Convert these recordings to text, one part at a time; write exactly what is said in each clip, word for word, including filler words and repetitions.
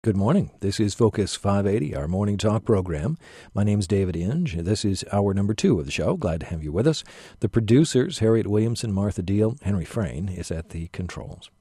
Good morning. This is Focus five eighty, our morning talk program. My name's David Inge. This is hour number two of the show. Glad to have you with us. The producers, Harriet Williamson, Martha Deal, Henry Frayne, is at the controls.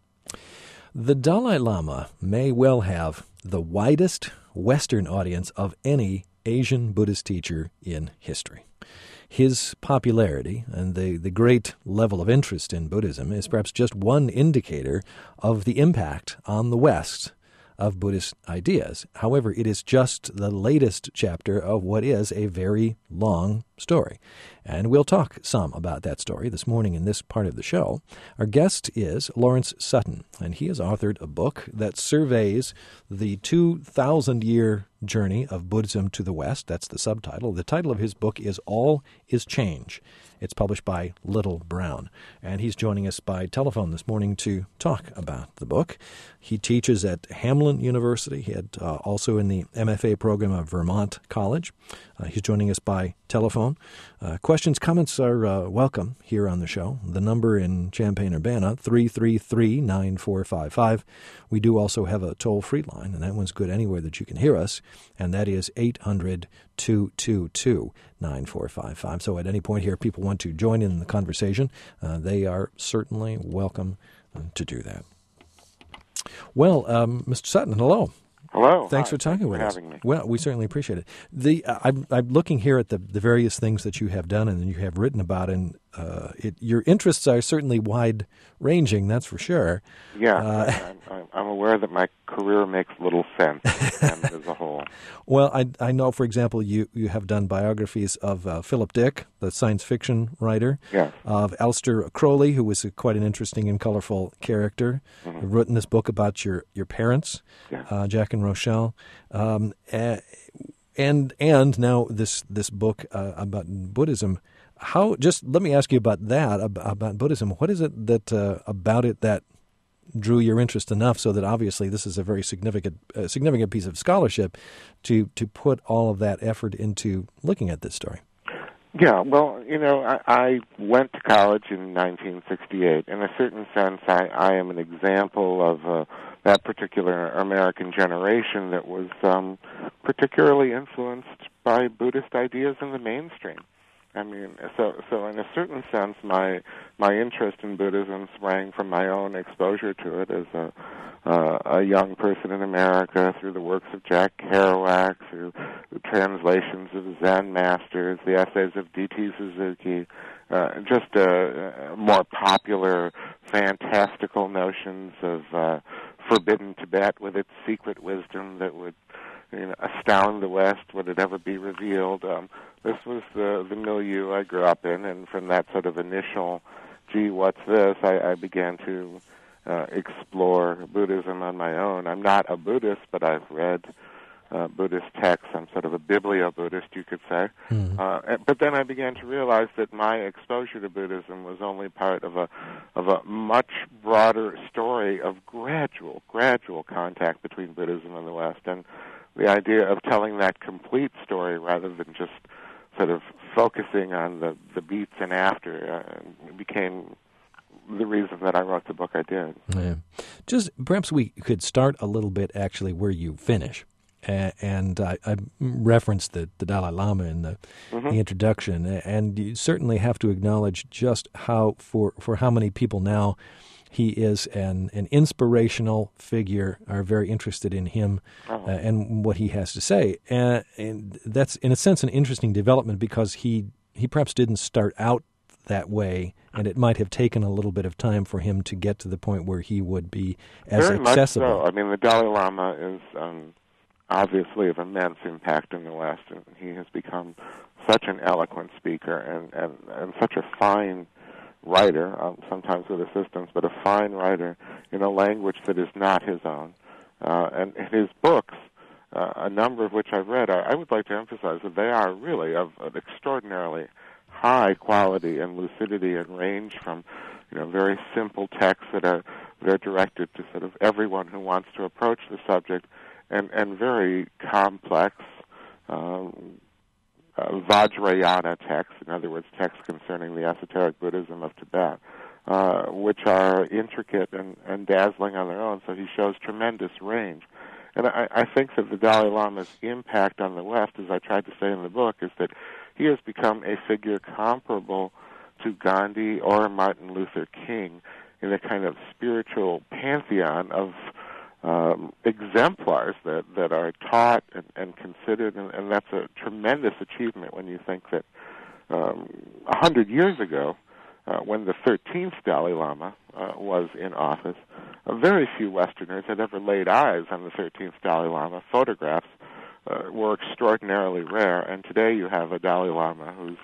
The Dalai Lama may well have the widest Western audience of any Asian Buddhist teacher in history. His popularity and the, the great level of interest in Buddhism is perhaps just one indicator of the impact on the West of Buddhist ideas. However, it is just the latest chapter of what is a very long story. And we'll talk some about that story this morning in this part of the show. Our guest is Lawrence Sutin, and he has authored a book that surveys the two thousand year journey of Buddhism to the West. That's the subtitle. The title of his book is All is Change. It's published by Little Brown. And he's joining us by telephone this morning to talk about the book. He teaches at Hamline University. He had uh, also in the M F A program of Vermont College. Uh, he's joining us by telephone. Uh, questions, comments are uh, welcome here on the show. The number in Champaign-Urbana, three three three, nine four five five. We do also have a toll-free line, and that one's good anywhere that you can hear us, and that is eight hundred, two two two, nine four five five. So at any point here, people want to join in the conversation, uh, they are certainly welcome uh, to do that. Well, um, Mister Sutin, hello. Hello. Thanks Hi. for talking Thanks with for us. having me. Well, we certainly appreciate it. The uh, I'm, I'm looking here at the, the various things that you have done and you have written about, and uh, it, your interests are certainly wide-ranging, that's for sure. Yeah, Uh, I'm, I'm aware that my career makes little sense as a whole. Well, I, I know, for example, you, you have done biographies of uh, Philip Dick, the science fiction writer, Yes. of Aleister Crowley, who was a, quite an interesting and colorful character. Mm-hmm. You've written this book about your, your parents, Yeah. uh, Jack and Rochelle, um, and and now this this book uh, about Buddhism. How? Just let me ask you about that, about, about Buddhism. What is it that uh, about it that drew your interest enough so that obviously this is a very significant uh, significant piece of scholarship to to put all of that effort into looking at this story? Yeah, well, you know, I, I went to college in nineteen sixty-eight. In a certain sense, I, I am an example of uh, that particular American generation that was um, particularly influenced by Buddhist ideas in the mainstream. I mean, so so in a certain sense, my my interest in Buddhism sprang from my own exposure to it as a uh, a young person in America, through the works of Jack Kerouac, through the translations of Zen masters, the essays of D T Suzuki, uh, just uh, more popular, fantastical notions of uh, forbidden Tibet with its secret wisdom that would, you know, astound the West. Would it ever be revealed? Um, this was the, the milieu I grew up in, and from that sort of initial, gee, what's this, I, I began to uh, explore Buddhism on my own. I'm not a Buddhist, but I've read uh, Buddhist texts. I'm sort of a biblio-Buddhist, you could say. Mm-hmm. Uh, but then I began to realize that my exposure to Buddhism was only part of a of a much broader story of gradual, gradual contact between Buddhism and the West, and the idea of telling that complete story rather than just sort of focusing on the, the beats and after uh, became the reason that I wrote the book I did. Yeah. Just perhaps we could start a little bit actually where you finish. Uh, and I, I referenced the, the Dalai Lama in the, mm-hmm. the introduction, and you certainly have to acknowledge just how, for, for how many people now, he is an, an inspirational figure, are very interested in him uh-huh. uh, and what he has to say. Uh, and that's, in a sense, an interesting development because he, he perhaps didn't start out that way, and it might have taken a little bit of time for him to get to the point where he would be as very accessible. Much so. I mean, the Dalai Lama is um, obviously of immense impact in the West, and he has become such an eloquent speaker and, and, and such a fine writer, um, sometimes with assistance, but a fine writer in a language that is not his own. Uh, and his books, uh, a number of which I've read, I, I would like to emphasize that they are really of an extraordinarily high quality and lucidity, and range from, you know, very simple texts that are that are directed to sort of everyone who wants to approach the subject, and, and very complex um, uh, Vajrayana texts, in other words, texts concerning the esoteric Buddhism of Tibet, uh, which are intricate and, and dazzling on their own. So he shows tremendous range. And I, I think that the Dalai Lama's impact on the West, as I tried to say in the book, is that he has become a figure comparable to Gandhi or Martin Luther King in a kind of spiritual pantheon of um, exemplars that, that are taught and, and considered, and, and that's a tremendous achievement when you think that um, a hundred years ago, uh, when the thirteenth Dalai Lama uh, was in office, uh, very few Westerners had ever laid eyes on the thirteenth Dalai Lama. Photographs uh, were extraordinarily rare, and today you have a Dalai Lama who's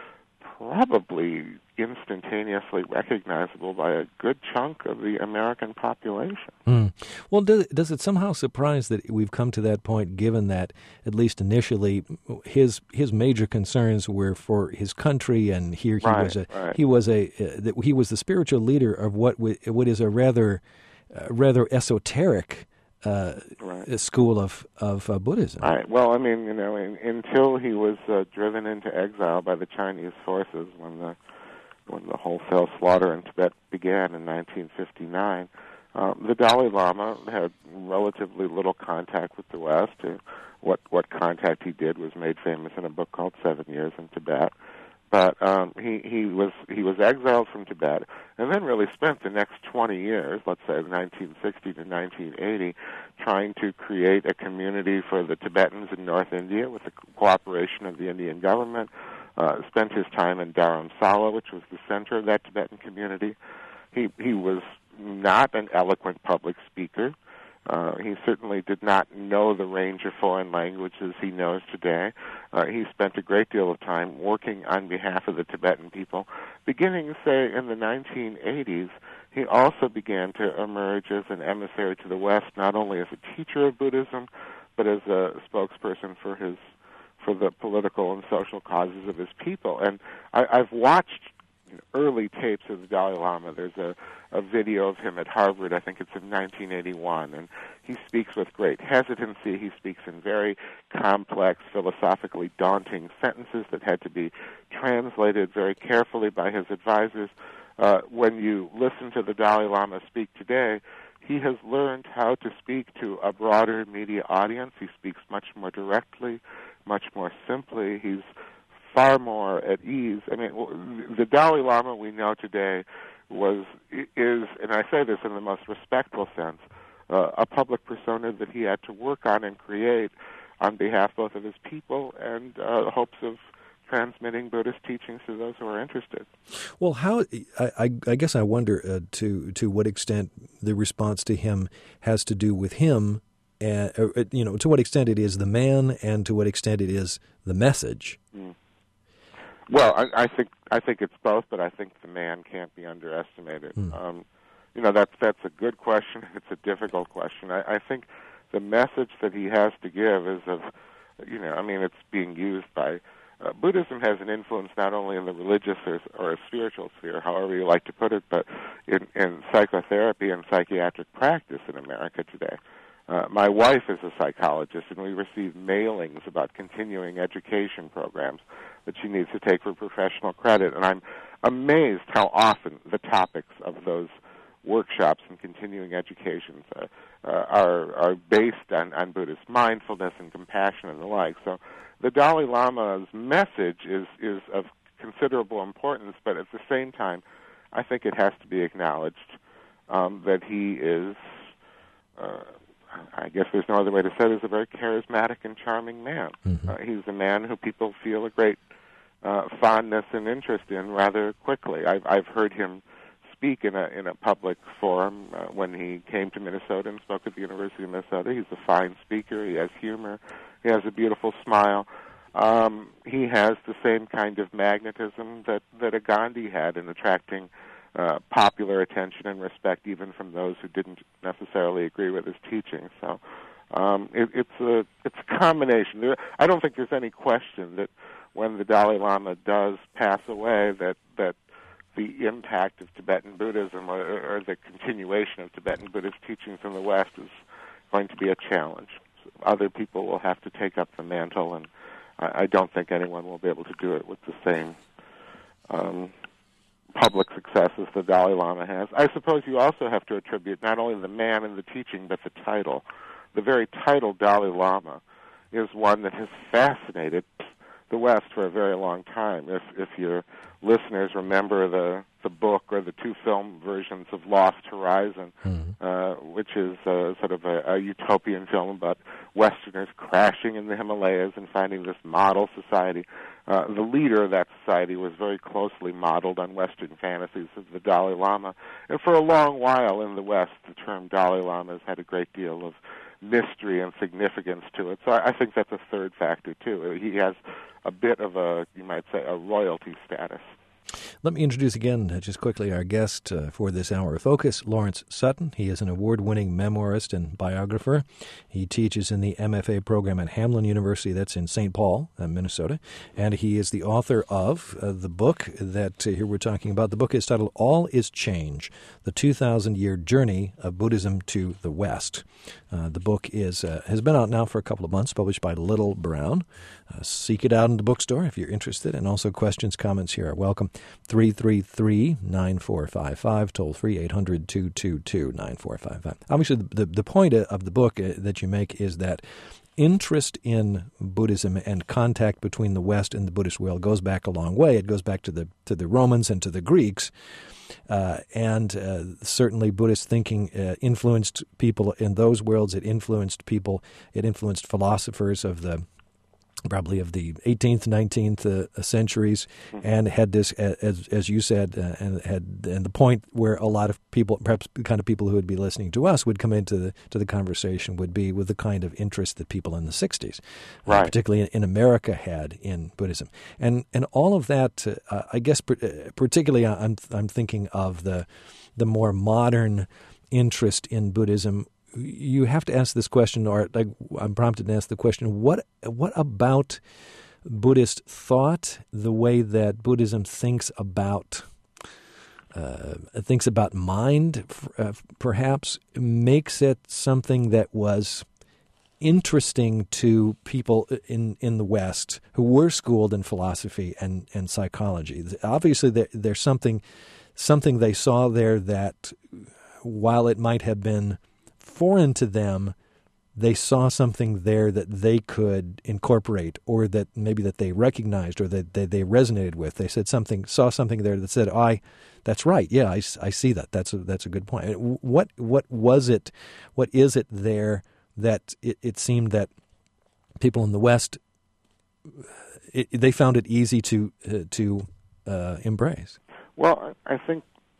probably instantaneously recognizable by a good chunk of the American population. Mm. Well, does, does it somehow surprise that we've come to that point, given that, at least initially, his his major concerns were for his country, and here he right, was a right. he was a uh, that he was the spiritual leader of what w- what is a rather uh, rather esoteric Uh, right. school of of uh, Buddhism. Right. Well, I mean, you know, in, until he was uh, driven into exile by the Chinese forces when the when the wholesale slaughter in Tibet began in nineteen fifty-nine, um, the Dalai Lama had relatively little contact with the West. Uh, what what contact he did was made famous in a book called Seven Years in Tibet. But um, he he was he was exiled from Tibet, and then really spent the next twenty years, let's say nineteen sixty to nineteen eighty, trying to create a community for the Tibetans in North India with the cooperation of the Indian government. Uh, spent his time in Dharamsala, which was the center of that Tibetan community. He he was not an eloquent public speaker. Uh, he certainly did not know the range of foreign languages he knows today. Uh, he spent a great deal of time working on behalf of the Tibetan people. Beginning, say, in the nineteen eighties, he also began to emerge as an emissary to the West, not only as a teacher of Buddhism, but as a spokesperson for his for the political and social causes of his people. And I, I've watched early tapes of the Dalai Lama. There's a, a video of him at Harvard, I think it's in nineteen eighty-one, and he speaks with great hesitancy. He speaks in very complex, philosophically daunting sentences that had to be translated very carefully by his advisors. Uh, when you listen to the Dalai Lama speak today, he has learned how to speak to a broader media audience. He speaks much more directly, much more simply. He's far more at ease. I mean, the Dalai Lama we know today was, is, and I say this in the most respectful sense, uh, a public persona that he had to work on and create on behalf both of his people and uh, hopes of transmitting Buddhist teachings to those who are interested. Well, how I, I, I guess I wonder uh, to to what extent the response to him has to do with him, and uh, you know, to what extent it is the man, and to what extent it is the message. Mm. Well, I, I think I think it's both, but I think the man can't be underestimated. Mm. Um, you know, that's that's a good question. It's a difficult question. I, I think the message that he has to give is of, you know, I mean, it's being used by uh, Buddhism has an influence not only in the religious or, or a spiritual sphere, however you like to put it, but in, in psychotherapy and psychiatric practice in America today. Uh, my wife is a psychologist, and we receive mailings about continuing education programs that she needs to take for professional credit. And I'm amazed how often the topics of those workshops and continuing educations uh, uh, are are based on, on Buddhist mindfulness and compassion and the like. So the Dalai Lama's message is, is of considerable importance, but at the same time, I think it has to be acknowledged um, that he is... Uh, I guess there's no other way to say it, is a very charismatic and charming man. Mm-hmm. Uh, he's a man who people feel a great uh, fondness and interest in rather quickly. I've, I've heard him speak in a in a public forum uh, when he came to Minnesota and spoke at the University of Minnesota. He's a fine speaker. He has humor. He has a beautiful smile. Um, he has the same kind of magnetism that, that a Gandhi had in attracting Uh, popular attention and respect, even from those who didn't necessarily agree with his teaching. So um, it, it's a it's a combination. There, I don't think there's any question that when the Dalai Lama does pass away, that that the impact of Tibetan Buddhism or, or the continuation of Tibetan Buddhist teachings in the West is going to be a challenge. So other people will have to take up the mantle, and I, I don't think anyone will be able to do it with the same Um, public success as the Dalai Lama has. I suppose you also have to attribute not only the man and the teaching, but the title. the very title Dalai Lama is one that has fascinated the West for a very long time. If if your listeners remember the the book or the two film versions of Lost Horizon, mm-hmm. uh, which is uh, sort of a, a utopian film about Westerners crashing in the Himalayas and finding this model society, uh, the leader of that society was very closely modeled on Western fantasies of the Dalai Lama. And for a long while in the West, the term Dalai Lama has had a great deal of mystery and significance to it. So I, I think that's a third factor, too. He has a bit of a, you might say, a royalty status. Let me introduce again, uh, just quickly, our guest uh, for this hour of focus, Lawrence Sutton. He is an award-winning memoirist and biographer. He teaches in the M F A program at Hamline University, that's in Saint Paul, uh, Minnesota. And he is the author of uh, the book that uh, here we're talking about. The book is titled All Is Change, The two thousand year Journey of Buddhism to the West. Uh, the book is uh, has been out now for a couple of months, published by Little Brown. Uh, seek it out in the bookstore if you're interested. And also questions, comments here are welcome. three three three, nine four five five, toll free eight hundred, two two two, nine four five five. Obviously, the, the point of the book uh, that you make is that interest in Buddhism and contact between the West and the Buddhist world goes back a long way. It goes back to the to the Romans and to the Greeks. Uh, and uh, certainly Buddhist thinking uh, influenced people in those worlds. It influenced people. It influenced philosophers of the probably of the eighteenth, nineteenth uh, centuries, and had this, as as you said, uh, and had and the point where a lot of people, perhaps the kind of people who would be listening to us, would come into the to the conversation would be with the kind of interest that people in the sixties, right. uh, particularly in, in America, had in Buddhism, and and all of that. Uh, I guess particularly, I'm I'm thinking of the the more modern interest in Buddhism. You have to ask this question, or like I'm prompted to ask the question, what what about Buddhist thought, the way that Buddhism thinks about uh, thinks about mind, uh, perhaps, makes it something that was interesting to people in, in the West who were schooled in philosophy and, and psychology? Obviously, there, there's something something they saw there that, while it might have been foreign to them, they saw something there that they could incorporate, or that maybe that they recognized, or that they, they resonated with. They said something, saw something there that said, oh, "I, that's right. Yeah, I, I see that. That's a, that's a good point." What what was it? What is it there that it, it seemed that people in the West, it, they found it easy to uh, to uh, embrace? Well, I think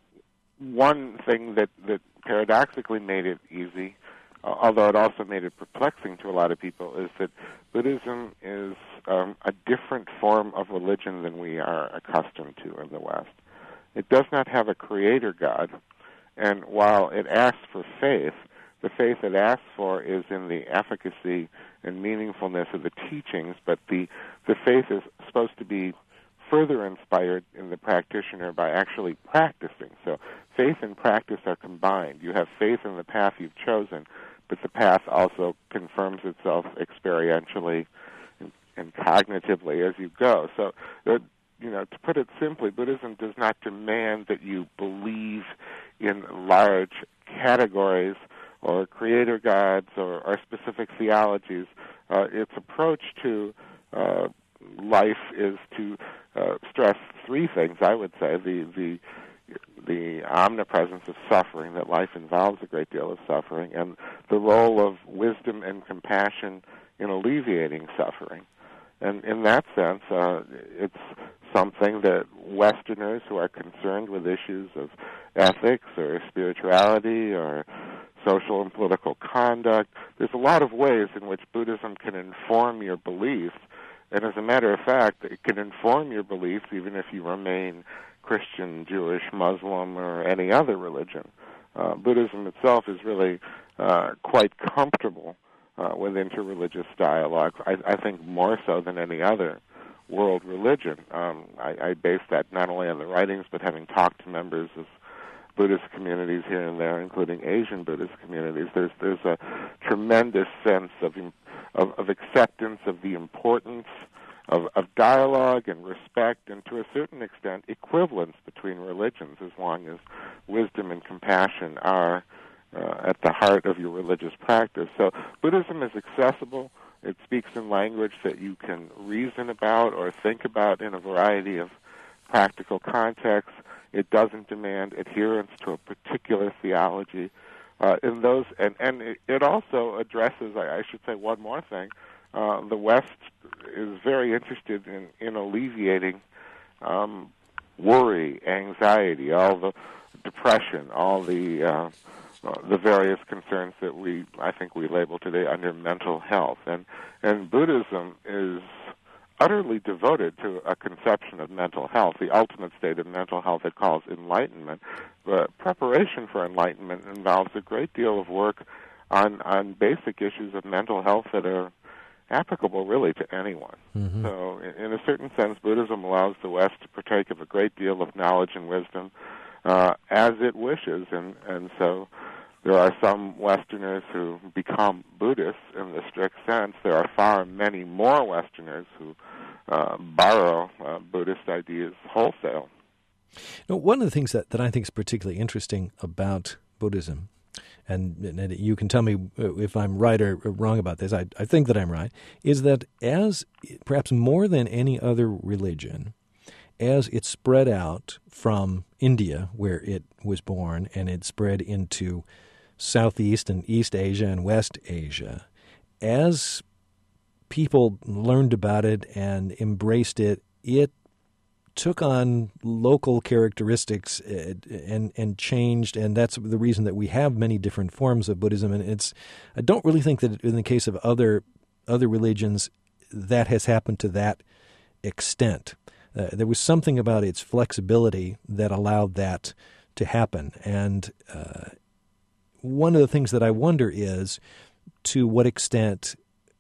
one thing that that paradoxically made it easy, uh, although it also made it perplexing to a lot of people, is that Buddhism is um, a different form of religion than we are accustomed to in the West. It does not have a creator God, and while it asks for faith, the faith it asks for is in the efficacy and meaningfulness of the teachings, but the, the faith is supposed to be further inspired in the practitioner by actually practicing. So faith and practice are combined. You have faith in the path you've chosen, but the path also confirms itself experientially and, and cognitively as you go. So, uh, you know, to put it simply, Buddhism does not demand that you believe in large categories or creator gods or, or specific theologies. Uh, its approach to uh, life is to uh, stress three things, I would say. The, the the omnipresence of suffering, that life involves a great deal of suffering, and the role of wisdom and compassion in alleviating suffering. And in that sense, uh, it's something that Westerners who are concerned with issues of ethics or spirituality or social and political conduct, there's a lot of ways in which Buddhism can inform your beliefs. And as a matter of fact, it can inform your beliefs even if you remain Christian, Jewish, Muslim, or any other religion. Uh, Buddhism itself is really uh, quite comfortable uh, with interreligious dialogue, I, I think more so than any other world religion. Um, I, I base that not only on the writings, but having talked to members of Buddhist communities here and there, including Asian Buddhist communities. There's there's a tremendous sense of of, of acceptance of the importance of, of dialogue and respect, and to a certain extent, equivalence between religions, as long as wisdom and compassion are uh, at the heart of your religious practice. So Buddhism is accessible. It speaks in language that you can reason about or think about in a variety of practical contexts. It doesn't demand adherence to a particular theology. Uh, in those, and, and it, it also addresses, I, I should say one more thing, uh, the West is very interested in, in alleviating um, worry, anxiety, all the depression, all the uh, the various concerns that we, I think we label today under mental health. And, and Buddhism is utterly devoted to a conception of mental health, the ultimate state of mental health it calls enlightenment. But preparation for enlightenment involves a great deal of work on, on basic issues of mental health that are applicable really to anyone. Mm-hmm. So in, in a certain sense, Buddhism allows the West to partake of a great deal of knowledge and wisdom uh, as it wishes, and, and so there are some Westerners who become Buddhists in the strict sense. There are far many more Westerners who uh, borrow uh, Buddhist ideas wholesale. Now, one of the things that, that I think is particularly interesting about Buddhism, and, and you can tell me if I'm right or wrong about this, I, I think that I'm right, is that as perhaps more than any other religion, as it spread out from India, where it was born, and it spread into Southeast and East Asia and West Asia, as people learned about it and embraced it, it took on local characteristics and and changed, and that's the reason that we have many different forms of Buddhism. And it's I don't really think that in the case of other other religions that has happened to that extent. Uh, there was something about its flexibility that allowed that to happen, and uh, one of the things that I wonder is to what extent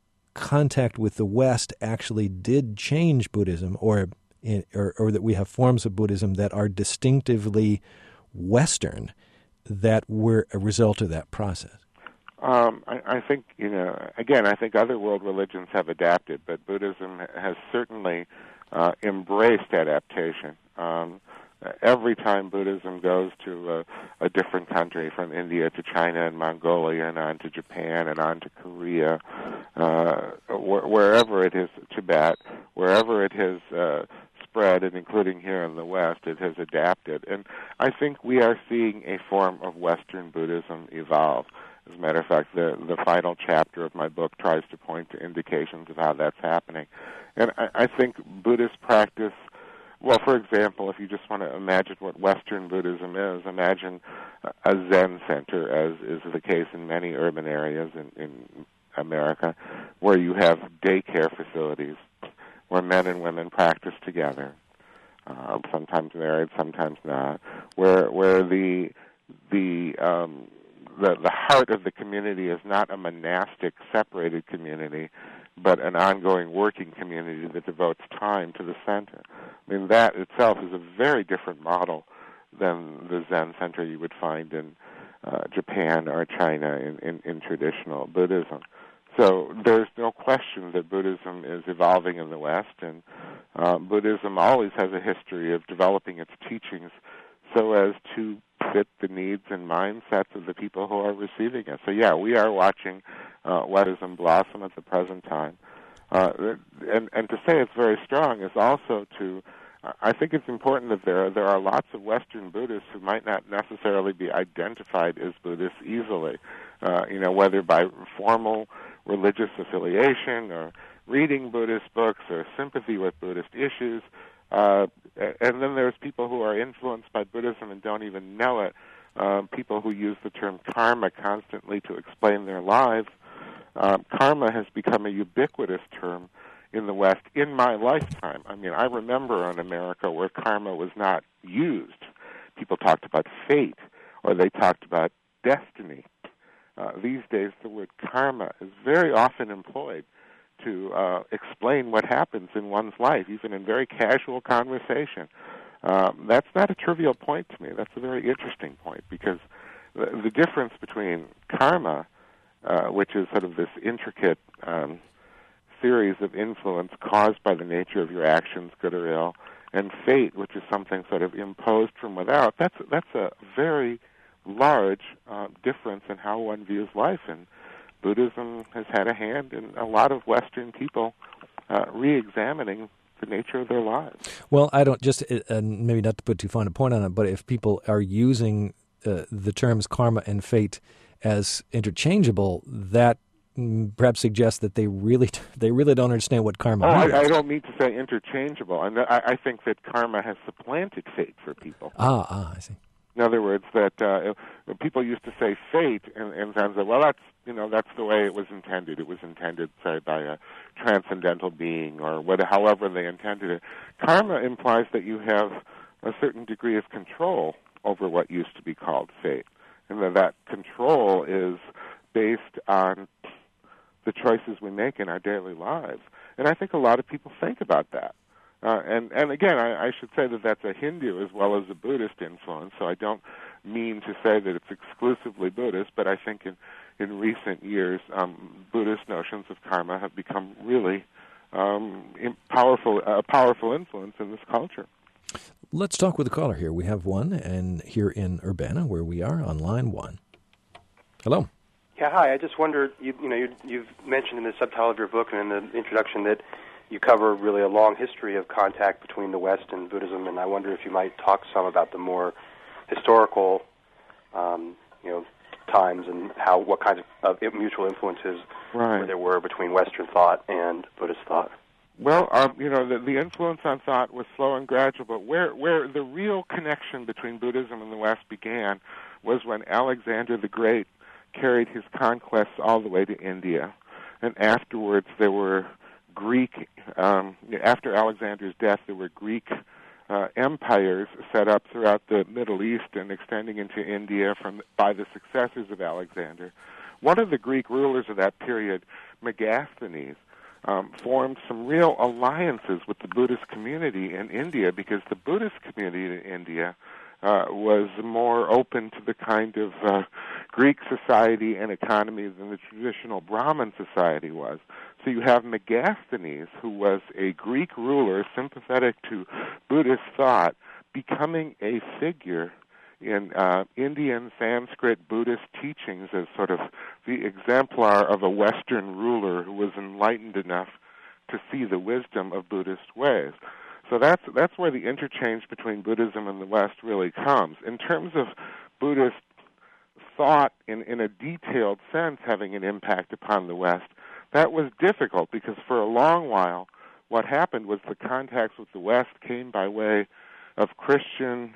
contact with the West actually did change Buddhism, or, or or that we have forms of Buddhism that are distinctively Western that were a result of that process. Um, I, I think, you know, again, I think other world religions have adapted, but Buddhism has certainly uh, embraced adaptation. Um, Every time Buddhism goes to a, a different country, from India to China and Mongolia and on to Japan and on to Korea, uh, wh- wherever it is, Tibet, wherever it has uh, spread, and including here in the West, it has adapted. And I think we are seeing a form of Western Buddhism evolve. As a matter of fact, the, the final chapter of my book tries to point to indications of how that's happening. And I, I think Buddhist practice, well, for example, if you just want to imagine what Western Buddhism is, imagine a Zen center, as is the case in many urban areas in, in America, where you have daycare facilities where men and women practice together, uh, sometimes married, sometimes not, where where the the um, the the heart of the community is not a monastic, separated community, but an ongoing working community that devotes time to the center. I mean, that itself is a very different model than the Zen center you would find in uh, Japan or China in, in, in traditional Buddhism. So there's no question that Buddhism is evolving in the West, and uh, Buddhism always has a history of developing its teachings so as to fit the needs and mindsets of the people who are receiving it. So, yeah, we are watching uh, Buddhism blossom at the present time. Uh, and, and to say it's very strong is also to, I think it's important that there are, there are lots of Western Buddhists who might not necessarily be identified as Buddhists easily, uh, you know, whether by formal religious affiliation or reading Buddhist books or sympathy with Buddhist issues. Uh, and then there's people who are influenced by Buddhism and don't even know it, uh, people who use the term karma constantly to explain their lives. Uh, karma has become a ubiquitous term in the West in my lifetime. I mean, I remember in America where karma was not used. People talked about fate, or they talked about destiny. Uh, these days, the word karma is very often employed to uh, explain what happens in one's life, even in very casual conversation. Um, that's not a trivial point to me. That's a very interesting point, because the, the difference between karma, uh, which is sort of this intricate um, series of influence caused by the nature of your actions, good or ill, and fate, which is something sort of imposed from without, that's that's a very, large uh, difference in how one views life. And Buddhism has had a hand in a lot of Western people uh, re-examining the nature of their lives. Well, I don't just, uh, maybe not to put too fine a point on it, but if people are using uh, the terms karma and fate as interchangeable, that mm, perhaps suggests that they really they really don't understand what karma oh, means. I, I don't mean to say interchangeable. And I, I think that karma has supplanted fate for people. Ah, ah, I see. In other words, that uh, people used to say fate, and, and times that, well, that's you know that's the way it was intended. It was intended, say, by a transcendental being, or what, however they intended it. Karma implies that you have a certain degree of control over what used to be called fate, and that that control is based on the choices we make in our daily lives. And I think a lot of people think about that. Uh, and, and again, I, I should say that that's a Hindu as well as a Buddhist influence, so I don't mean to say that it's exclusively Buddhist, but I think in, in recent years, um, Buddhist notions of karma have become really um, in powerful, a powerful influence in this culture. Let's talk with a caller here. We have one, and here in Urbana, where we are, on line one. Hello. Yeah, hi. I just wondered, you, you know, you, you've mentioned in the subtitle of your book and in the introduction that you cover really a long history of contact between the West and Buddhism, and I wonder if you might talk some about the more historical, um, you know, times and how what kinds of, of mutual influences right. there were between Western thought and Buddhist thought. Well, um, you know, the, the influence on thought was slow and gradual, but where, where the real connection between Buddhism and the West began was when Alexander the Great carried his conquests all the way to India. And afterwards there were Greek, um, after Alexander's death, there were Greek uh, empires set up throughout the Middle East and extending into India from by the successors of Alexander. One of the Greek rulers of that period, Megasthenes, um, formed some real alliances with the Buddhist community in India because the Buddhist community in India uh, was more open to the kind of uh, Greek society and economy than the traditional Brahmin society was. So you have Megasthenes, who was a Greek ruler sympathetic to Buddhist thought, becoming a figure in uh, Indian Sanskrit Buddhist teachings as sort of the exemplar of a Western ruler who was enlightened enough to see the wisdom of Buddhist ways. So that's that's where the interchange between Buddhism and the West really comes. In terms of Buddhist thought in, in a detailed sense having an impact upon the West, that was difficult because for a long while what happened was the contacts with the West came by way of Christian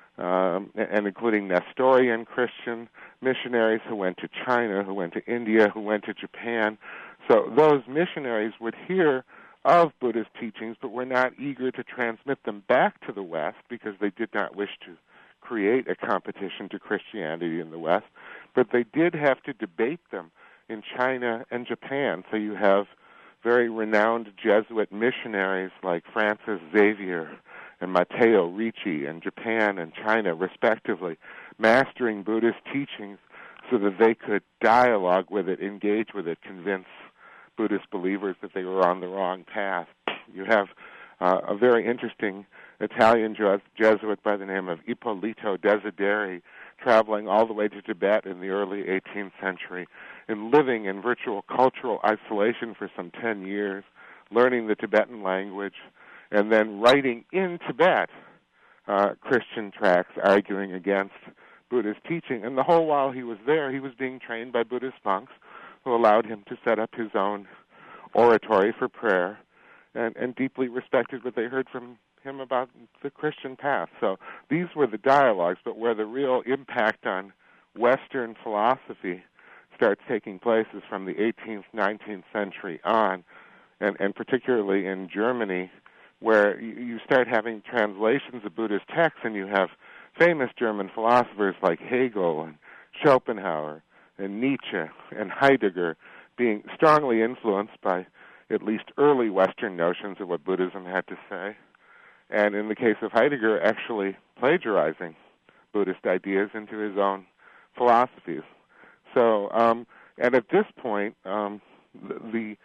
um, and including Nestorian Christian missionaries who went to China, who went to India, who went to Japan. So those missionaries would hear of Buddhist teachings but were not eager to transmit them back to the West because they did not wish to create a competition to Christianity in the West, but they did have to debate them in China and Japan. So you have very renowned Jesuit missionaries like Francis Xavier and Matteo Ricci in Japan and China, respectively, mastering Buddhist teachings so that they could dialogue with it, engage with it, convince Buddhist believers that they were on the wrong path. You have uh, a very interesting Italian Jesuit by the name of Ippolito Desideri traveling all the way to Tibet in the early eighteenth century and living in virtual cultural isolation for some ten years, learning the Tibetan language, and then writing in Tibet uh, Christian tracts arguing against Buddhist teaching. And the whole while he was there, he was being trained by Buddhist monks who allowed him to set up his own oratory for prayer and, and deeply respected what they heard from him about the Christian path. So these were the dialogues, but where the real impact on Western philosophy starts taking place is from the eighteenth, nineteenth century on, and, and particularly in Germany, where you, you start having translations of Buddhist texts, and you have famous German philosophers like Hegel and Schopenhauer and Nietzsche and Heidegger being strongly influenced by at least early Western notions of what Buddhism had to say. And in the case of Heidegger, actually plagiarizing Buddhist ideas into his own philosophies. So, um, and at this point, um, the, the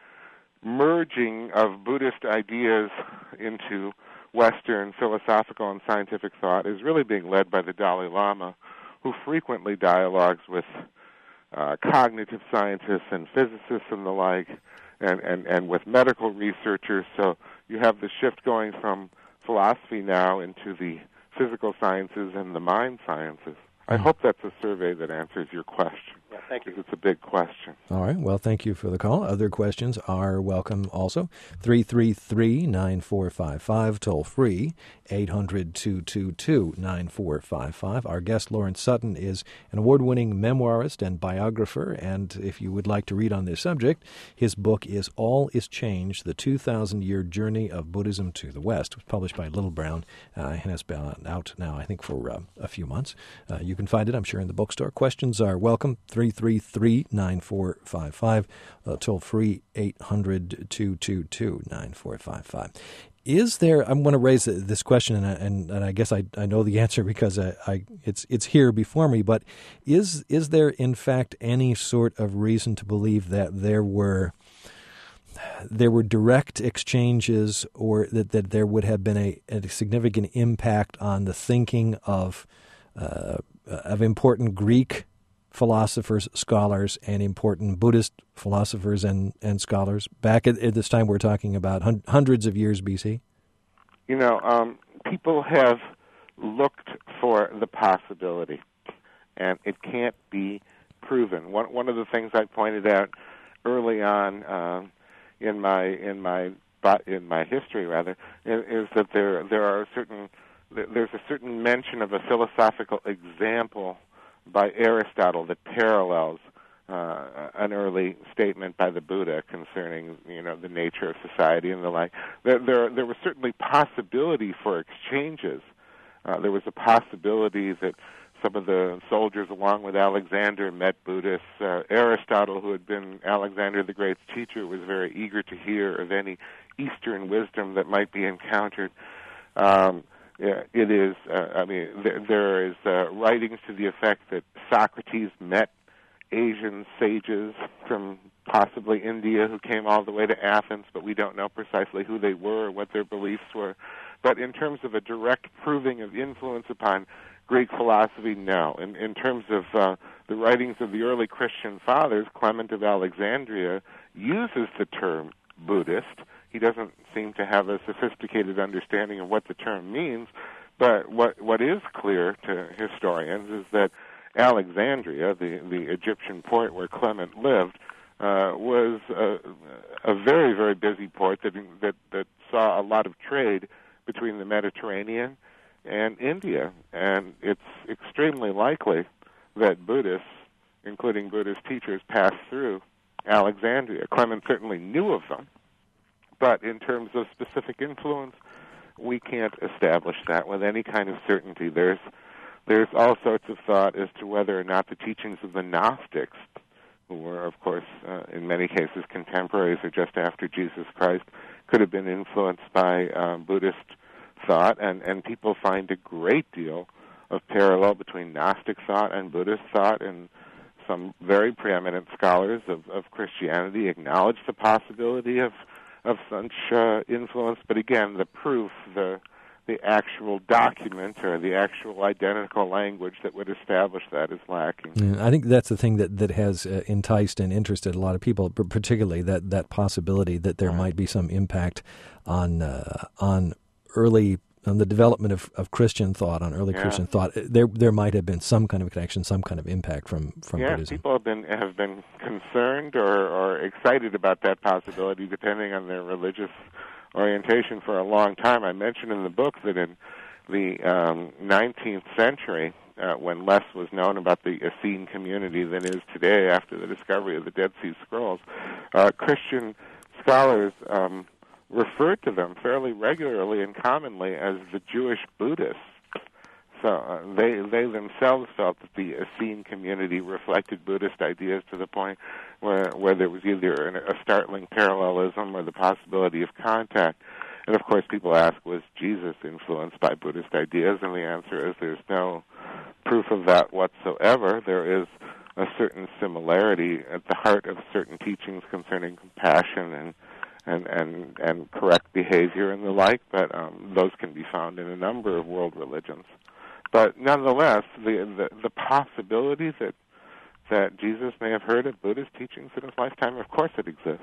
merging of Buddhist ideas into Western philosophical and scientific thought is really being led by the Dalai Lama, who frequently dialogues with uh, cognitive scientists and physicists and the like, and, and, and with medical researchers. So you have the shift going from philosophy now into the physical sciences and the mind sciences. I hope that's a survey that answers your question. Yeah, thank you. It's a big question. All right. Well, thank you for the call. Other questions are welcome also. three three three, nine four five five, toll free, eight hundred, two two two, nine four five five. Our guest, Lawrence Sutton, is an award-winning memoirist and biographer, and if you would like to read on this subject, his book is All Is Change, The two thousand year Journey of Buddhism to the West. It was published by Little Brown uh, and has been out now, I think, for uh, a few months. Uh, you can find it, I'm sure, in the bookstore. Questions are welcome. three three three, nine four five five, uh, toll free, eight hundred, two two two, nine four five five. Is there, I want to raise this question, and I, and, and I guess I, I know the answer because I, I it's it's here before me, but is is there in fact any sort of reason to believe that there were there were direct exchanges, or that, that there would have been a, a significant impact on the thinking of uh, of important Greek philosophers, scholars, and important Buddhist philosophers and, and scholars back at, at this time we're talking about hun- hundreds of years B C? You know, um, people have looked for the possibility, and it can't be proven. One one of the things I pointed out early on uh, in my in my in my history rather is, is that there there are certain there's a certain mention of a philosophical example by Aristotle that parallels uh, an early statement by the Buddha concerning, you know, the nature of society and the like. There, there, there was certainly possibility for exchanges. Uh, there was a possibility that some of the soldiers, along with Alexander, met Buddhists. Uh, Aristotle, who had been Alexander the Great's teacher, was very eager to hear of any Eastern wisdom that might be encountered. Um, Yeah, it is. Uh, I mean, there, there is uh, writings to the effect that Socrates met Asian sages from possibly India who came all the way to Athens, but we don't know precisely who they were or what their beliefs were. But in terms of a direct proving of influence upon Greek philosophy, no. In, in terms of uh, the writings of the early Christian fathers, Clement of Alexandria uses the term Buddhist. He doesn't seem to have a sophisticated understanding of what the term means, but what what is clear to historians is that Alexandria, the, the Egyptian port where Clement lived, uh, was a, a very, very busy port that, that that saw a lot of trade between the Mediterranean and India, and it's extremely likely that Buddhists, including Buddhist teachers, passed through Alexandria. Clement certainly knew of them, but in terms of specific influence, we can't establish that with any kind of certainty. There's there's all sorts of thought as to whether or not the teachings of the Gnostics, who were, of course, uh, in many cases contemporaries or just after Jesus Christ, could have been influenced by um, Buddhist thought, and, and people find a great deal of parallel between Gnostic thought and Buddhist thought, and some very preeminent scholars of, of Christianity acknowledge the possibility of of such uh, influence, but again, the proof, the the actual document or the actual identical language that would establish that is lacking. Yeah, I think that's the thing that, that has uh, enticed and interested a lot of people, particularly that, that possibility that there might be some impact on uh, on early on the development of, of Christian thought, on early yeah. Christian thought. There there might have been some kind of connection, some kind of impact from, from yeah, Buddhism. People have been have been concerned or, or excited about that possibility depending on their religious orientation for a long time. I mentioned in the book that in the um, nineteenth century, uh, when less was known about the Essene community than is today after the discovery of the Dead Sea Scrolls, uh, Christian scholars um, referred to them fairly regularly and commonly as the Jewish Buddhists. So uh, they they themselves felt that the Essene community reflected Buddhist ideas to the point where where there was either an, a startling parallelism or the possibility of contact. And of course, people ask, was Jesus influenced by Buddhist ideas? And the answer is there's no proof of that whatsoever. There is a certain similarity at the heart of certain teachings concerning compassion and and and, and correct behavior and the like, but um, those can be found in a number of world religions. But nonetheless, the, the the possibility that that Jesus may have heard of Buddhist teachings in his lifetime, of course it exists.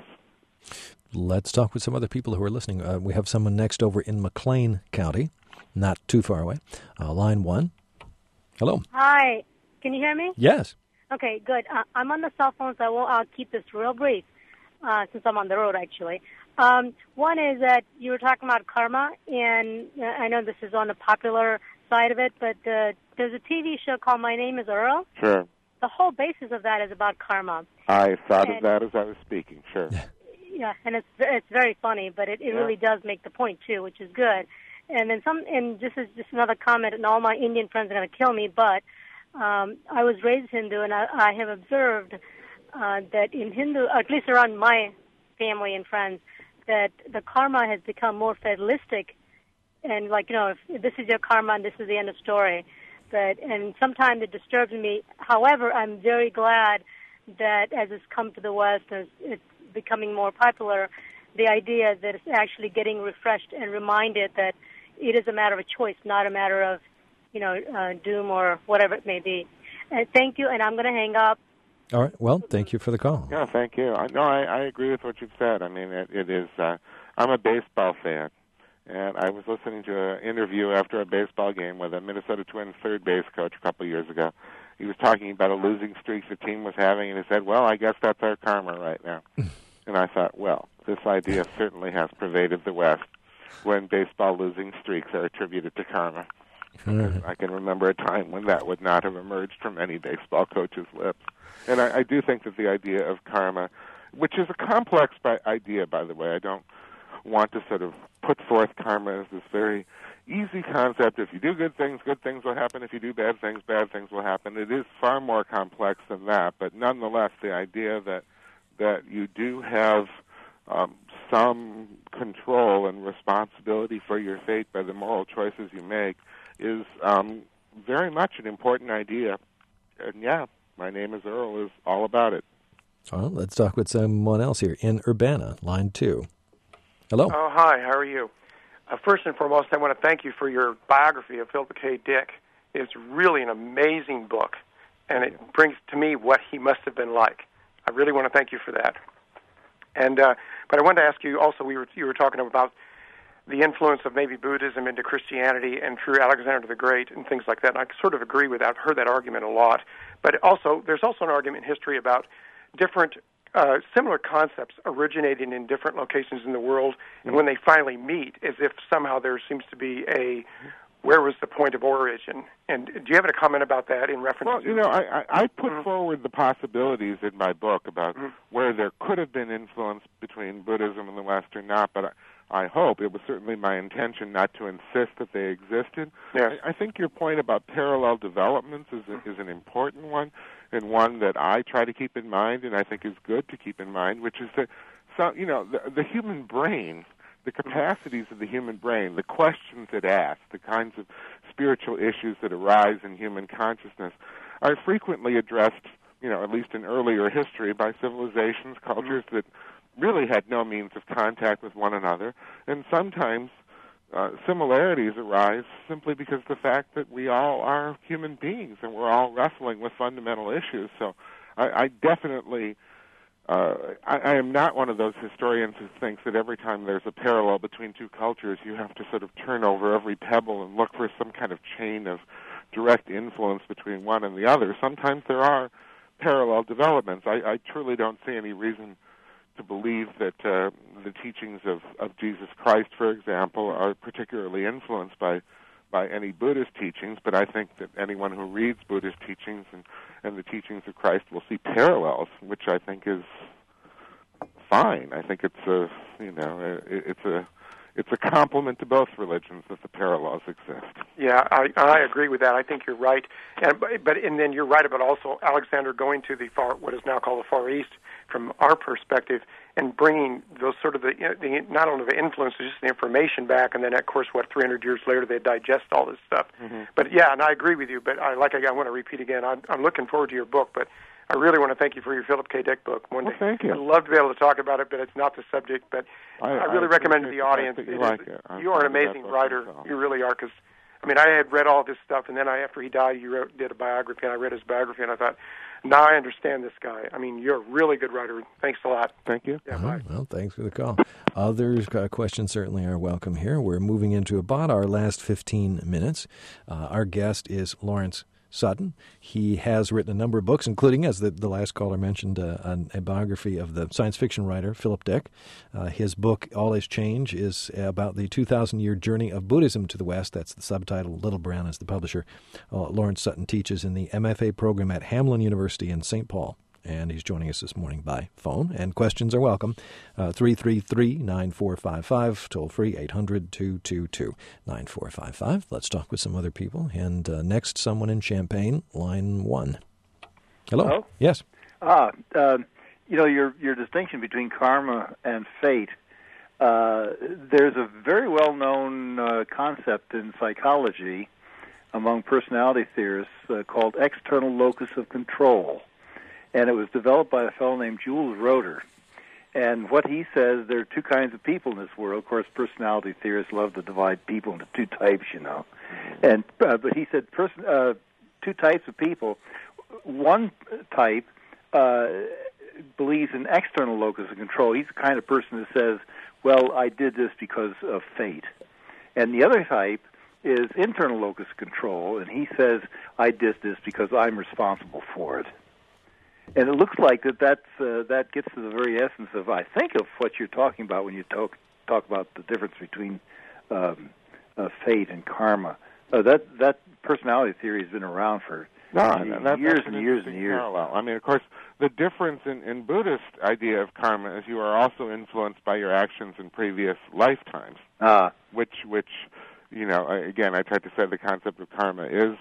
Let's talk with some other people who are listening. Uh, we have someone next over in McLean County, not too far away. Uh, line one. Hello. Hi. Can you hear me? Yes. Okay, good. Uh, I'm on the cell phone, so I will, I'll keep this real brief uh, since I'm on the road, actually. Um, one is that you were talking about karma, and uh, I know this is on the popular side of it, but uh, there's a T V show called My Name is Earl. Sure. The whole basis of that is about karma. I thought and, of that as I was speaking, sure. Yeah, and it's it's very funny, but it, it yeah. really does make the point, too, which is good. And then some, and this is just another comment, and all my Indian friends are going to kill me, but um, I was raised Hindu, and I, I have observed uh, that in Hindu, at least around my family and friends, that the karma has become more fatalistic, and like, you know, if this is your karma and this is the end of story. But, and sometimes it disturbs me. However, I'm very glad that as it's come to the West, as it's becoming more popular, the idea that it's actually getting refreshed and reminded that it is a matter of a choice, not a matter of, you know, uh, doom or whatever it may be. Uh, thank you, and I'm going to hang up. All right. Well, thank you for the call. Yeah, thank you. I, no, I, I agree with what you've said. I mean, it, it is. Uh, I'm a baseball fan, and I was listening to an interview after a baseball game with a Minnesota Twins third base coach a couple of years ago. He was talking about a losing streak the team was having, and he said, "Well, I guess that's our karma right now." And I thought, well, this idea certainly has pervaded the West when baseball losing streaks are attributed to karma. Mm-hmm. I can remember a time when that would not have emerged from any baseball coach's lips. And I, I do think that the idea of karma, which is a complex by, idea, by the way, I don't want to sort of put forth karma as this very easy concept. If you do good things, good things will happen. If you do bad things, bad things will happen. It is far more complex than that. But nonetheless, the idea that that you do have um, some control and responsibility for your fate by the moral choices you make is um, very much an important idea. And yeah, My Name is Earl is all about it. Well, let's talk with someone else here in Urbana, line two. Hello. Oh, hi. How are you? Uh, first and foremost, I want to thank you for your biography of Philip K. Dick. It's really an amazing book, and it brings to me what he must have been like. I really want to thank you for that. And uh, but I wanted to ask you also, we were you were talking about the influence of maybe Buddhism into Christianity and through Alexander the Great and things like that. And I sort of agree with that. I've heard that argument a lot. But also, there's also an argument in history about different uh, similar concepts originating in different locations in the world, and when they finally meet, as if somehow there seems to be a where was the point of origin? And do you have a comment about that in reference well, to... Well, you know, I, I, I put mm-hmm. forward the possibilities in my book about mm-hmm. where there could have been influence between Buddhism and the West or not, but I, I hope, it was certainly my intention not to insist that they existed. Yes. I, I think your point about parallel developments is, a, is an important one, and one that I try to keep in mind, and I think is good to keep in mind, which is that, so, you know, the, the human brain... the capacities of the human brain, the questions it asks, the kinds of spiritual issues that arise in human consciousness are frequently addressed, you know, at least in earlier history, by civilizations, cultures that really had no means of contact with one another. And sometimes uh, similarities arise simply because of the fact that we all are human beings and we're all wrestling with fundamental issues. So I, I definitely... Uh, I, I am not one of those historians who thinks that every time there's a parallel between two cultures, you have to sort of turn over every pebble and look for some kind of chain of direct influence between one and the other. Sometimes there are parallel developments. I, I truly don't see any reason to believe that uh, the teachings of, of Jesus Christ, for example, are particularly influenced by by any Buddhist teachings, but I think that anyone who reads Buddhist teachings and, and the teachings of Christ will see parallels, which I think is fine. I think it's a, you know, it's a it's a compliment to both religions that the parallels exist. Yeah, I, I agree with that. I think you're right. And but and then you're right about also Alexander going to the far, what is now called the Far East, from our perspective, and bringing those sort of the, you know, the not only the influence, but just the information back, and then of course, what three hundred years later they digest all this stuff. Mm-hmm. But yeah, and I agree with you. But I like I, I want to repeat again. I'm, I'm looking forward to your book, but I really want to thank you for your Philip K. Dick book. One well, day. Thank you. I'd love to be able to talk about it, but it's not the subject. But I, I really I recommend to the audience. You, it like is, it. you are an amazing writer. Myself. You really are, because I mean, I had read all this stuff, and then I, after he died, you wrote, did a biography, and I read his biography, and I thought, now I understand this guy. I mean, you're a really good writer. Thanks a lot. Thank you. Yeah, uh-huh. Well, thanks for the call. Other uh, questions certainly are welcome here. We're moving into about our last fifteen minutes. Uh, our guest is Lawrence Sutton. He has written a number of books, including, as the, the last caller mentioned, uh, a, a biography of the science fiction writer Philip Dick. Uh, his book, All Is Change, is about the two thousand year journey of Buddhism to the West. That's the subtitle. Little Brown is the publisher. Uh, Lawrence Sutton teaches in the M F A program at Hamline University in Saint Paul. And he's joining us this morning by phone. And questions are welcome. Uh, three three three, nine four five five, toll free, eight hundred, two two two, nine four five five. Let's talk with some other people. And uh, next, someone in Champaign, line one. Hello? Hello? Yes. Ah, uh, you know, your your distinction between karma and fate, uh, there's a very well-known uh, concept in psychology among personality theorists uh, called external locus of control. And it was developed by a fellow named Jules Roeder. And what he says, there are two kinds of people in this world. Of course, personality theorists love to divide people into two types, you know. And uh, but he said person, uh, two types of people. One type uh, believes in external locus of control. He's the kind of person that says, well, I did this because of fate. And the other type is internal locus of control, and he says, I did this because I'm responsible for it. And it looks like that that's, uh, that gets to the very essence of, I think, of what you're talking about when you talk talk about the difference between um, uh, fate and karma. Uh, that that personality theory has been around for No, years and that's years an and years and interesting years. parallel. I mean, of course, the difference in, in Buddhist idea of karma is you are also influenced by your actions in previous lifetimes, Ah, which, which, you know, again, I tried to say the concept of karma is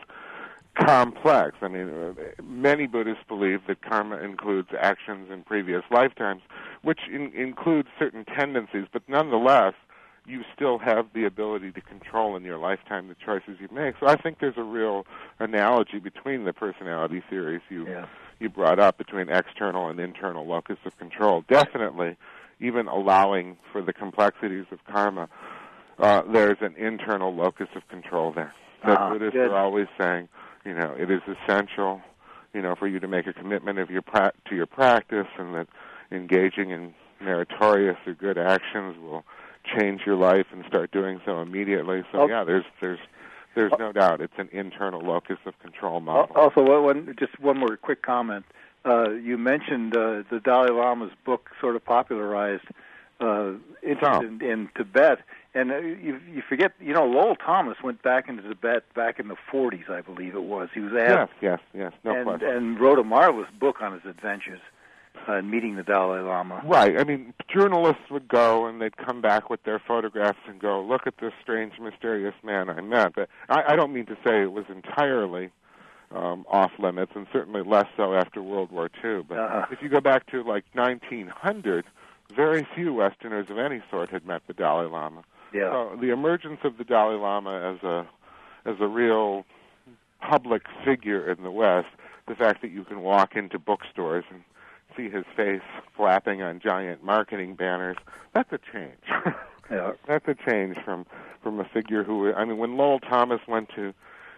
complex. I mean, uh, many Buddhists believe that karma includes actions in previous lifetimes, which in, includes certain tendencies, but nonetheless, you still have the ability to control in your lifetime the choices you make. So I think there's a real analogy between the personality theories you yeah. you brought up, between external and internal locus of control. Definitely, even allowing for the complexities of karma, uh, there's an internal locus of control there. So Ah, Buddhists good. are always saying, you know, it is essential, you know, for you to make a commitment of your pra- to your practice, and that engaging in meritorious or good actions will change your life, and start doing so immediately. So Oh. yeah, there's there's there's no doubt it's an internal locus of control model. Also, one, one- just one more quick comment. Uh, you mentioned uh, the Dalai Lama's book sort of popularized uh, interest in, in Tibet. And uh, you, you forget, you know, Lowell Thomas went back into Tibet back in the forties, I believe it was. He was asked, Yes, yes, yes, no and, question. and wrote a marvelous book on his adventures uh, in meeting the Dalai Lama. Right. I mean, journalists would go and they'd come back with their photographs and go, look at this strange, mysterious man I met. But I, I don't mean to say it was entirely um, off limits, and certainly less so after World War Two. But Uh-huh. if you go back to like nineteen hundred, very few Westerners of any sort had met the Dalai Lama. Yeah. So the emergence of the Dalai Lama as a as a real public figure in the West, the fact that you can walk into bookstores and see his face flapping on giant marketing banners, that's a change. Yeah. That's a change from from a figure who, I mean, when Lowell Thomas went to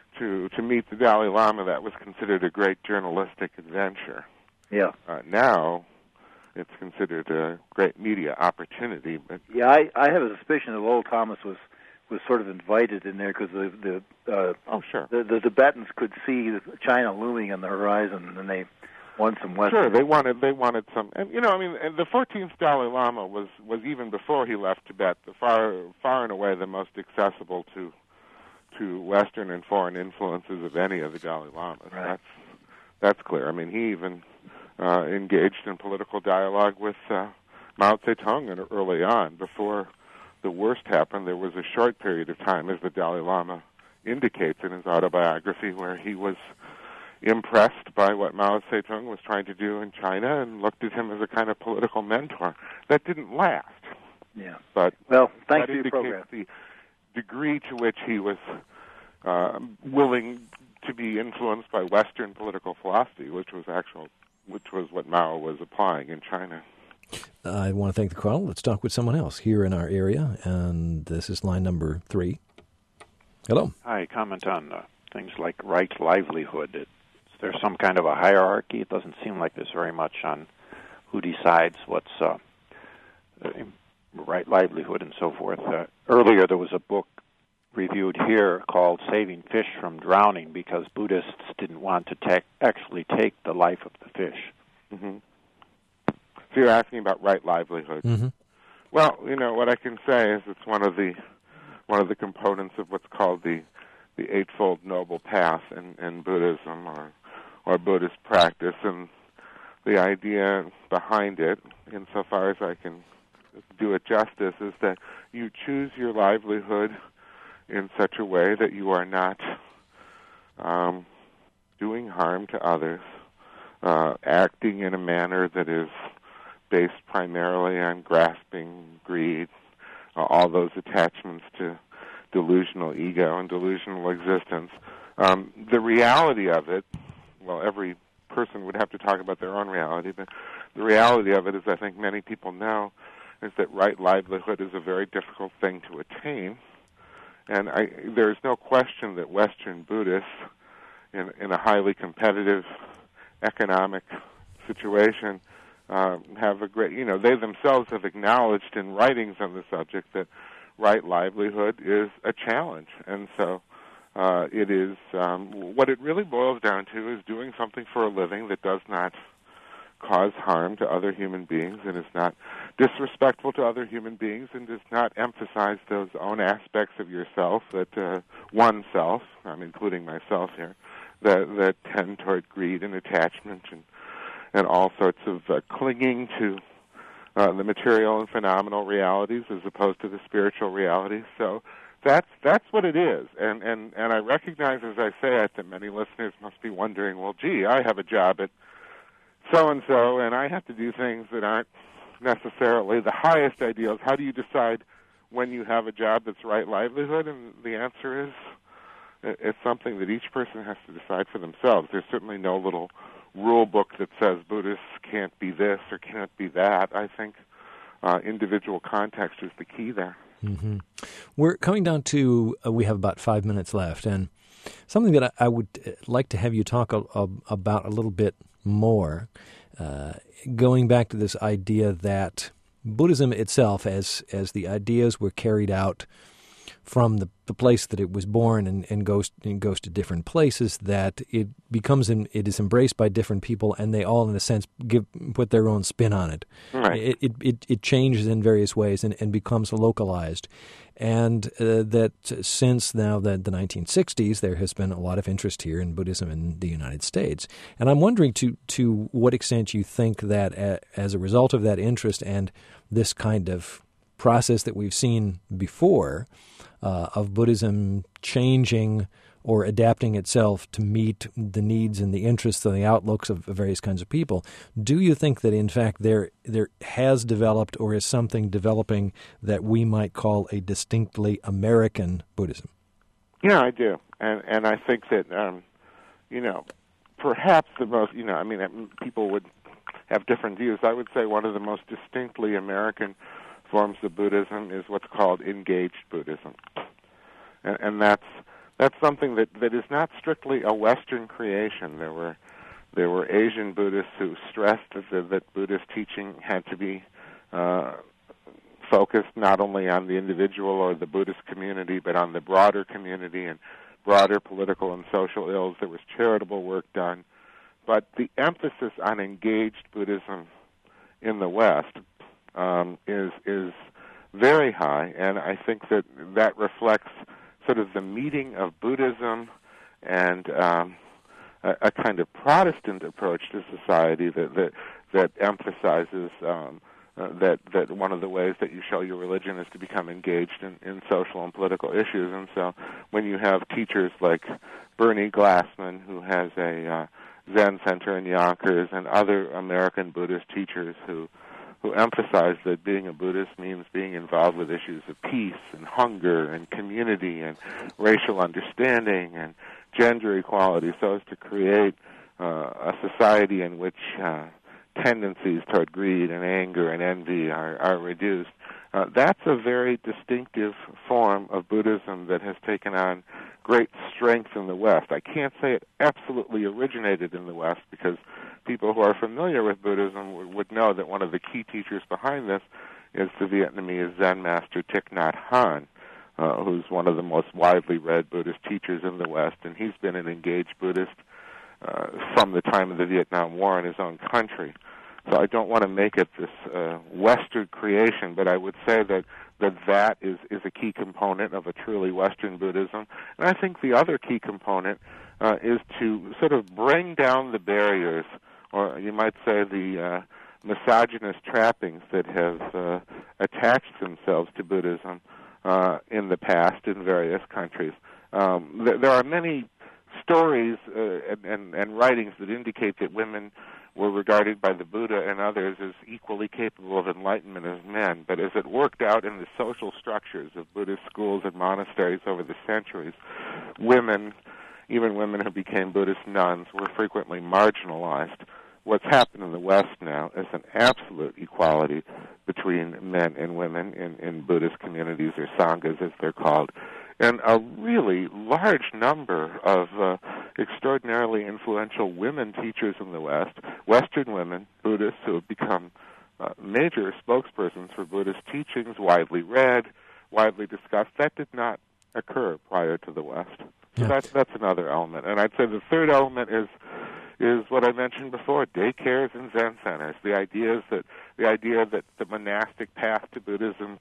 to to meet the Dalai Lama, that was considered a great journalistic adventure. Yeah. Uh, now, it's considered a great media opportunity. But Yeah, I, I have a suspicion that Lowell Thomas was, was sort of invited in there because the the, uh, oh, sure, the the Tibetans could see China looming on the horizon, and they wanted some Western. sure, they wanted they wanted some, and you know, I mean, and the fourteenth Dalai Lama was was even before he left Tibet, the far far and away the most accessible to to Western and foreign influences of any of the Dalai Lamas. Right. That's that's clear. I mean, he even uh, engaged in political dialogue with uh, Mao Zedong and early on. Before the worst happened, there was a short period of time, as the Dalai Lama indicates in his autobiography, where he was impressed by what Mao Zedong was trying to do in China and looked at him as a kind of political mentor. That didn't last. Yeah. But Well, thanks that for your indicates program. the degree to which he was uh, willing to be influenced by Western political philosophy, which was actual, which was what Mao was applying in China. I want to thank the call. Let's talk with someone else here in our area, and this is line number three. Hello. Hi, comment on uh, things like right livelihood. Is there some kind of a hierarchy? It doesn't seem like there's very much on who decides what's uh, right livelihood and so forth. Uh, earlier there was a book reviewed here called Saving Fish from Drowning because Buddhists didn't want to ta- actually take the life of the fish. Mm-hmm. So you're asking about right livelihood. Mm-hmm. Well, you know, what I can say is it's one of the one of the components of what's called the the Eightfold Noble Path in, in Buddhism or or Buddhist practice, and the idea behind it, insofar as I can do it justice, is that you choose your livelihood in such a way that you are not um, doing harm to others, uh, acting in a manner that is based primarily on grasping, greed, uh, all those attachments to delusional ego and delusional existence. Um, the reality of it, well, every person would have to talk about their own reality, but the reality of it, as I think many people know, is that right livelihood is a very difficult thing to attain. And I, there's no question that Western Buddhists, in, in a highly competitive economic situation, uh, have a great, you know, they themselves have acknowledged in writings on the subject that right livelihood is a challenge. And so uh, it is, um, what it really boils down to is doing something for a living that does not cause harm to other human beings and is not disrespectful to other human beings and does not emphasize those own aspects of yourself that uh, oneself, I'm including myself here, that, that tend toward greed and attachment and, and all sorts of uh, clinging to uh, the material and phenomenal realities as opposed to the spiritual realities. So that's that's what it is. And, and, and I recognize as I say it that many listeners must be wondering, well, gee, I have a job at so-and-so, and I have to do things that aren't necessarily the highest ideals. How do you decide when you have a job that's right livelihood? And the answer is it's something that each person has to decide for themselves. There's certainly no little rule book that says Buddhists can't be this or can't be that. I think uh, individual context is the key there. Mm-hmm. We're coming down to, uh, we have about five minutes left, and something that I, I would like to have you talk a, a, about a little bit more, uh, going back to this idea that Buddhism itself, as as the ideas were carried out from the, the place that it was born and, and goes and goes to different places, that it becomes in, it is embraced by different people, and they all, in a sense, give put their own spin on it. Right. It, it it it changes in various ways and, and becomes localized. And uh, that since now the, the nineteen sixties, there has been a lot of interest here in Buddhism in the United States. And I'm wondering to to what extent you think that a, as a result of that interest and this kind of process that we've seen before uh, of Buddhism changing or adapting itself to meet the needs and the interests and the outlooks of various kinds of people. Do you think that, in fact, there there has developed or is something developing that we might call a distinctly American Buddhism? Yeah, I do. And and I think that, um, you know, perhaps the most, you know, I mean, people would have different views. I would say one of the most distinctly American forms of Buddhism is what's called engaged Buddhism. And, and that's That's something that, that is not strictly a Western creation. There were there were Asian Buddhists who stressed that, that Buddhist teaching had to be uh, focused not only on the individual or the Buddhist community, but on the broader community and broader political and social ills. There was charitable work done. But the emphasis on engaged Buddhism in the West um, is is very high, and I think that that reflects sort of the meeting of Buddhism and um, a, a kind of Protestant approach to society that that, that emphasizes um, uh, that that one of the ways that you show your religion is to become engaged in, in social and political issues. And so when you have teachers like Bernie Glassman, who has a uh, Zen center in Yonkers, and other American Buddhist teachers who who emphasize that being a Buddhist means being involved with issues of peace and hunger and community and racial understanding and gender equality, so as to create uh, a society in which uh, tendencies toward greed and anger and envy are, are reduced. Uh, that's a very distinctive form of Buddhism that has taken on great strength in the West. I can't say it absolutely originated in the West, because people who are familiar with Buddhism would, would know that one of the key teachers behind this is the Vietnamese Zen master Thich Nhat Hanh, uh, who's one of the most widely read Buddhist teachers in the West, and he's been an engaged Buddhist uh, from the time of the Vietnam War in his own country. So I don't want to make it this uh, Western creation, but I would say that that, that is, is a key component of a truly Western Buddhism. And I think the other key component uh, is to sort of bring down the barriers, or you might say the uh, misogynist trappings that have uh, attached themselves to Buddhism uh, in the past in various countries. Um, th- there are many stories uh, and, and, and writings that indicate that women were regarded by the Buddha and others as equally capable of enlightenment as men. But as it worked out in the social structures of Buddhist schools and monasteries over the centuries, women, even women who became Buddhist nuns, were frequently marginalized. What's happened in the West now is an absolute equality between men and women in, in Buddhist communities, or sanghas as they're called, and a really large number of uh, extraordinarily influential women teachers in the West, Western women, Buddhists, who have become uh, major spokespersons for Buddhist teachings, widely read, widely discussed. That did not occur prior to the West. So Yeah. that's, that's another element. And I'd say the third element is is what I mentioned before, daycares and Zen centers. The idea is that the idea that the monastic path to Buddhism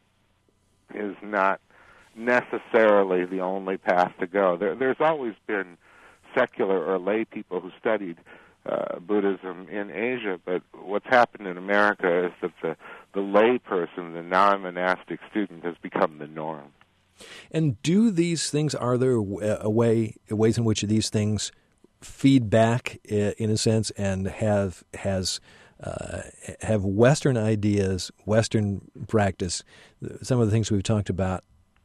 is not necessarily the only path to go. There, there's always been secular or lay people who studied uh, Buddhism in Asia, but what's happened in America is that the, the lay person, the non-monastic student, has become the norm. And do these things, are there a way, ways in which these things feed back, in a sense, and have has uh, have Western ideas, Western practice, some of the things we've talked about,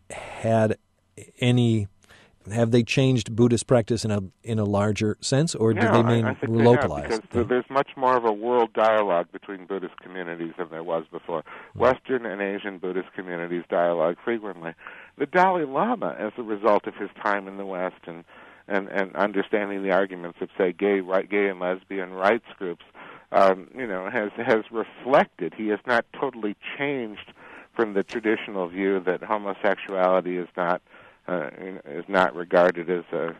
had any, have they changed Buddhist practice in a in a larger sense, or yeah, do they mean I, I think localized? They have, because there's much more of a world dialogue between Buddhist communities than there was before. Western and Asian Buddhist communities dialogue frequently. The Dalai Lama, as a result of his time in the West and and, and understanding the arguments of, say, gay right, gay and lesbian rights groups, um, you know, has has reflected. He has not totally changed from the traditional view that homosexuality is not uh, is not regarded as a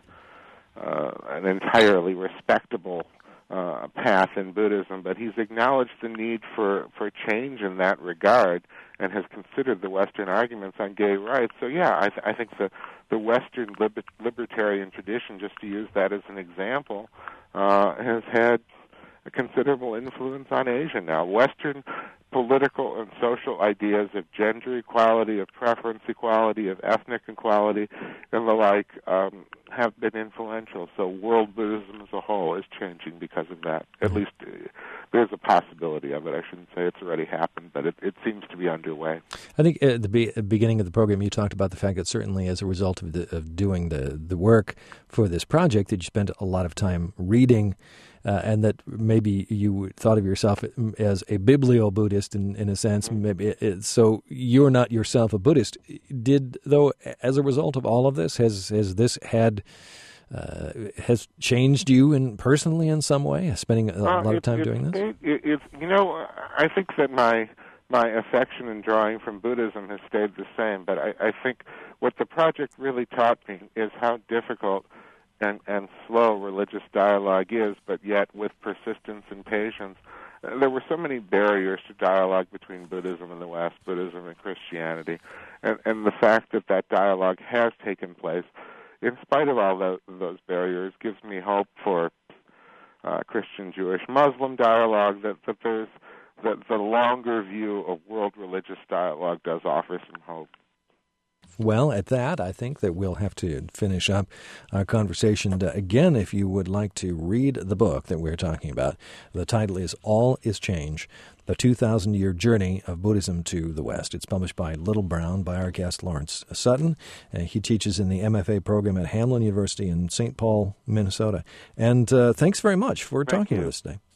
uh, an entirely respectable uh, path in Buddhism, but he's acknowledged the need for, for change in that regard and has considered the Western arguments on gay rights. So, yeah, I, th- I think the, the Western liber- libertarian tradition, just to use that as an example, uh, has had a considerable influence on Asia now. Western political and social ideas of gender equality, of preference equality, of ethnic equality, and the like um, have been influential. So world Buddhism as a whole is changing because of that. At least uh, there's a possibility of it. I shouldn't say it's already happened, but it, it seems to be underway. I think at the be- beginning of the program you talked about the fact that certainly as a result of, the, of doing the, the work for this project that you spent a lot of time reading, Uh, and that maybe you thought of yourself as a biblio-Buddhist in, in a sense. Maybe it, so you're not yourself a Buddhist. Did, though, as a result of all of this, has has this had uh, has changed you in personally in some way? Spending a Uh, lot it, of time it, doing this. It, it, it's you know I think that my my affection and drawing from Buddhism has stayed the same. But I, I think what the project really taught me is how difficult And, and slow religious dialogue is, but yet with persistence and patience. Uh, there were so many barriers to dialogue between Buddhism and the West, Buddhism and Christianity, and, and the fact that that dialogue has taken place, in spite of all the, those barriers, gives me hope for uh, Christian, Jewish, Muslim dialogue, that, that there's that the longer view of world religious dialogue does offer some hope. Well, at that, I think that we'll have to finish up our conversation. Again, if you would like to read the book that we're talking about, the title is All is Change, The two thousand year Journey of Buddhism to the West. It's published by Little Brown, by our guest Lawrence Sutton. Uh, he teaches in the M F A program at Hamline University in Saint Paul, Minnesota. And uh, thanks very much for Thank talking you. to us today.